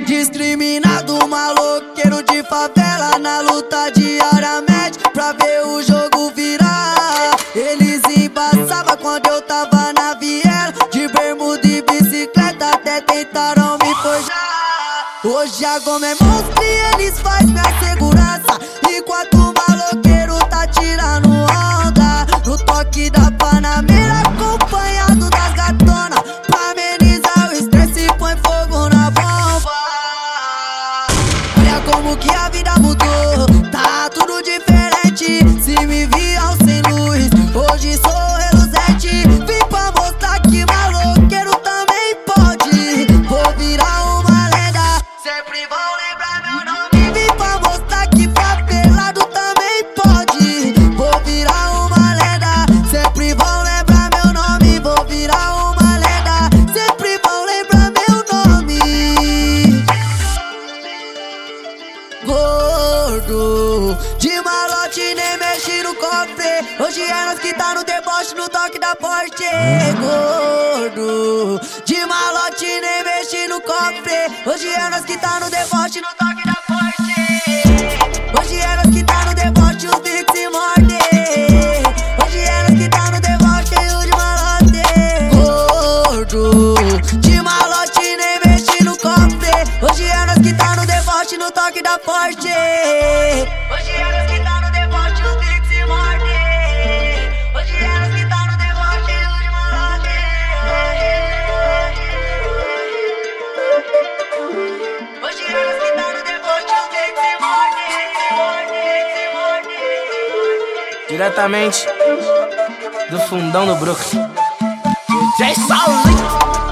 Discriminado, maloqueiro de favela, na luta diariamente pra ver o jogo virar. Eles embaçavam quando eu tava na viela, de bermuda e bicicleta, até tentaram me forjar. Hoje a goma é monstro e eles faz minha segurança, enquanto o maloqueiro tá tirando onda no toque da Panameira, acompanhado das gatonas, pra amenizar o estresse põe fogo na bomba. Olha como que a vida mudou, tá tudo diferente. Se me viam sem luz, hoje sou reluzente. Vim pra mostrar que maloqueiro também pode. Vou virar uma lenda, sempre vão lembrar meu nome. Vim pra mostrar que favelado também pode. Vou virar uma lenda, sempre vão lembrar meu nome. Vou virar uma lenda, sempre vão lembrar meu nome. Gordo, de malote nem mexe no cofre. Hoje é nós que tá no deboche, no toque da Porsche. Gordo, de malote nem mexe no cofre. Hoje é nós que tá no deboche, no toque da Porsche. Hoje é nós que tá no deboche, os bicos se mordem. Hoje é nós que tá no deboche, o de malote. Gordo, de malote nem mexe no cofre. Hoje é nós que tá no deboche, no toque da Porsche. Hoje é nós que tá no deboche, os bicos se mordem. Hoje é nós que tá no deboche, o de malote. Hoje é nós que tá no deboche, os bicos se mordem. Diretamente do fundão do Brooklyn, DJ Saulinho.